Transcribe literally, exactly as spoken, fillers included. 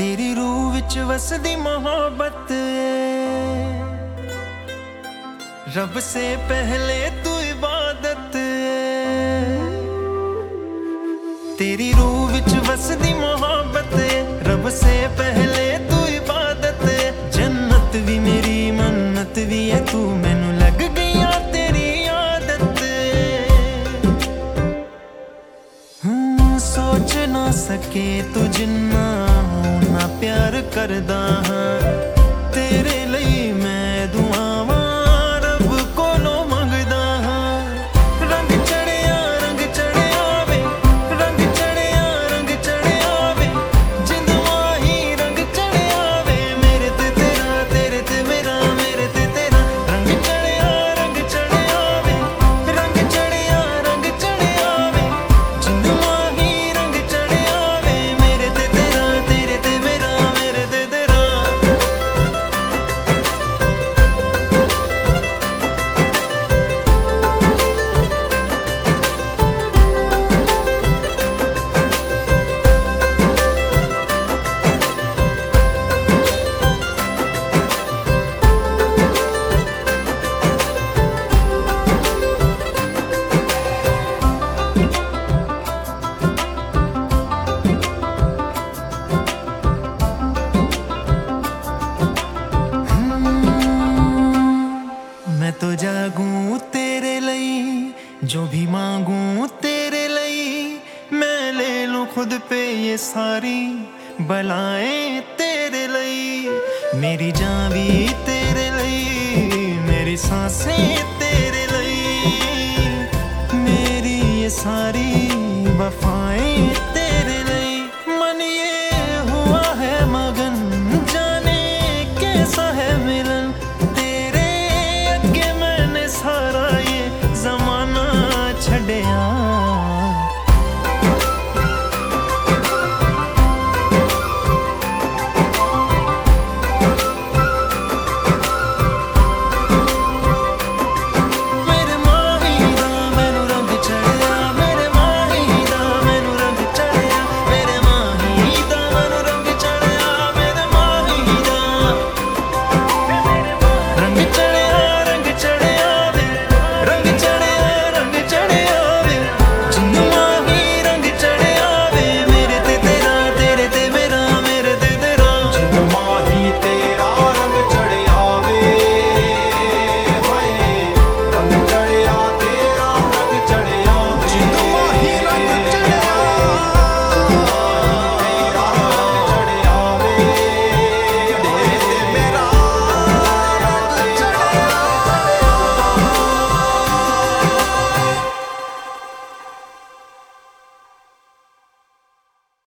तेरी रूह विच वसदी मोहब्बत, रब से पहले तू इबादत। तेरी रूह विच वसदी मोहब्बत, रब से पहले तू इबादत। जन्नत भी मेरी मन्नत भी है तू, मैनू लग गईया तेरी आदत। हूं सोच ना सके तू जिन्ना ना प्यार करदा हां। तेरे लिए मैं दुआवां रब कोलों मंगदा हां। रंग चढ़िया रंग चढ़िया वे, रंग चढ़िया रंग चढ़िया वे, जिंद माही रंग चढ़िया वे। मेरे ते तेरा तेरे ते मेरा मेरे ते तेरा। रंग चढ़िया रंग चढ़िया वे, रंग चढ़िया रंग चढ़िया वे, जिंद माही रंग चढ़िया वे। मेरे ते तेरा तेरे ते मेरा मेरे ते तेरा। मैं तो जागूं तेरे लिए, जो भी मांगूं तेरे लिए। मैं ले लूं खुद पे ये सारी बलाएं तेरे लिए। मेरी जान भी तेरे लिए, मेरी सांसें